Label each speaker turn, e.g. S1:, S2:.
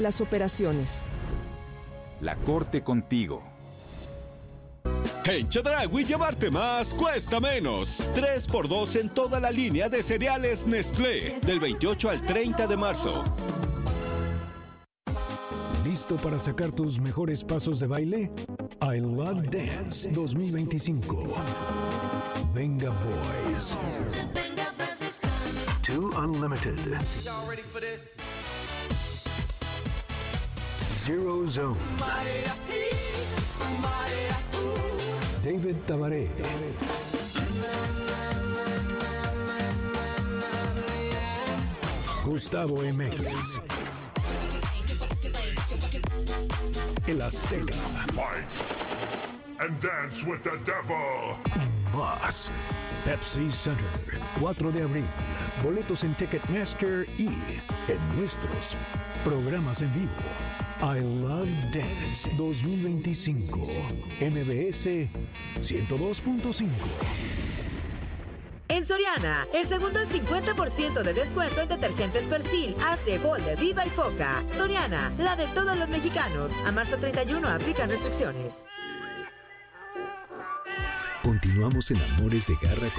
S1: las operaciones.
S2: La Corte contigo.
S3: En Chedraui llevarte más cuesta menos. 3x2 en toda la línea de cereales Nestlé, del 28 al 30 de marzo.
S4: ¿Listo para sacar tus mejores pasos de baile? I Love Dance 2025. Venga Boys. 2 Unlimited. Zero Zone. David Tabaré. Gustavo MX. El Azteca.
S5: And dance with the devil.
S4: Más. Pepsi Center. 4 de abril. Boletos en Ticketmaster y en nuestros programas en vivo. I Love Dance 2025. MBS 102.5.
S6: En Soriana, el segundo al 50% de descuento en detergentes Persil, Ase, Bolle, Viva y Foca. Soriana, la de todos los mexicanos. A marzo 31 aplican restricciones.
S7: Continuamos en Amores de Garra con